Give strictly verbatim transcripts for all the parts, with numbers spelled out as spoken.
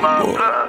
my blood.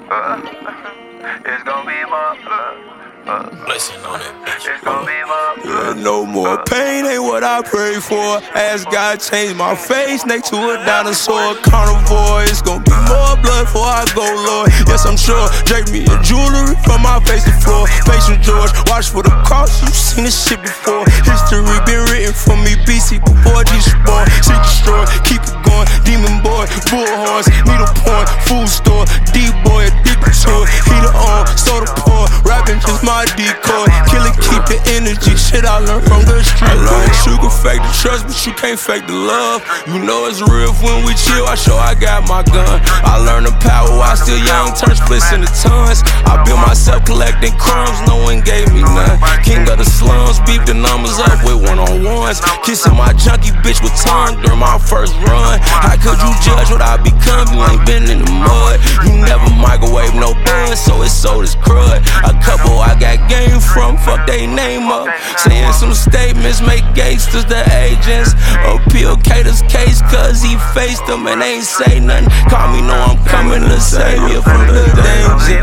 Uh, it's gonna be my blood. Uh, Listen on that bitch. It's gonna be my blood. Yeah, no more pain ain't what I pray for. Ask God change my face next to a dinosaur carnivore. It's gonna be more blood before I go, Lord. Yes, I'm sure. Drape me in jewelry from my face to floor. Patient George, watch for the cross. You seen this shit before. History been written for me. B C before Jesus born. Seek destroy, keep it going. Demon boy, bullhorns, needle point, food store. D boy addicted to it. Heater on, soda pour. Rapping just my decoy. Kill it, keep the energy. Shit I learned from the street. I learned you can fake the trust, but you can't fake the love. You know it's real when we chill. I show I got my gun. I learned the power while still young. Turn splits into tons. I built myself collecting crumbs. No one gave me none. King of the slums, beat the numbers up with one on ones. Kissing my junkie bitch with tongue during my first run. How could you judge what I become? You ain't been in the mud. You never microwave no bun, so it's sold as crud. A couple I got game from, fuck they name up. Saying some statements, make gangsters the agents. Appeal Cater's case, cause he faced them and ain't say nothing. Call me, know I'm coming to save you from the danger.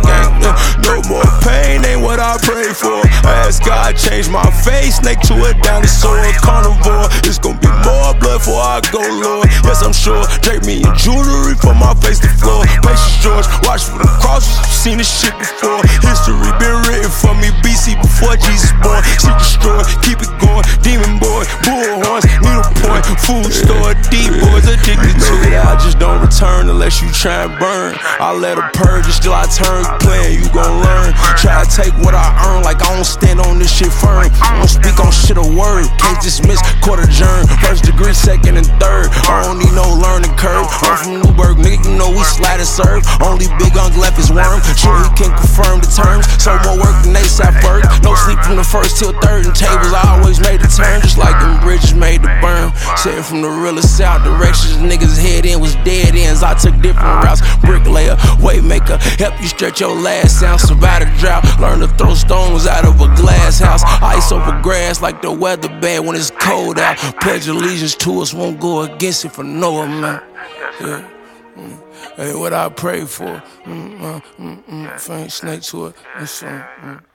No more pain ain't what I pray for. I ask God change my face, snake to a dinosaur carnivore. It's gonna be more blood before I go, Lord. Yes, I'm sure. Drape me in jewelry from my face to floor. Patience George, watch for the crosses. You seen this shit before. History been written for me. B C before Jesus born. Seek destroy, keep it going. Demon boy, bullhorns, needle point, food store. D boys addicted to it. I just don't return unless you try and burn. I let her purge, and still I turn. Playing, you gon' learn. Try to take what I earn, like I don't stand on this shit firm. I don't speak on shit a word. Can't dismiss, quarter adjourn. First degree, second and third. I don't need no learning curve. I'm from Newburgh, nigga, you know we slide and serve. Only big unk left is worm. Sure he can confirm the terms. So more work than they sat first. No sleep from the first till third. And tables I always made a turn, just like them bridges made to burn. Said from the realest south directions, niggas head in was dead ends. I took different routes. Bricklayer, waymaker, help you stretch your last sound. Survive the drought, learn to throw stones out of a glass house. Ice over grass like the weather bad when it's cold out. Pledge allegiance to us, won't go against it for no amount. Yeah. Mm. Hey, what I pray for. Mm, uh, mm, mm, faint snake to it. It's, uh, mm.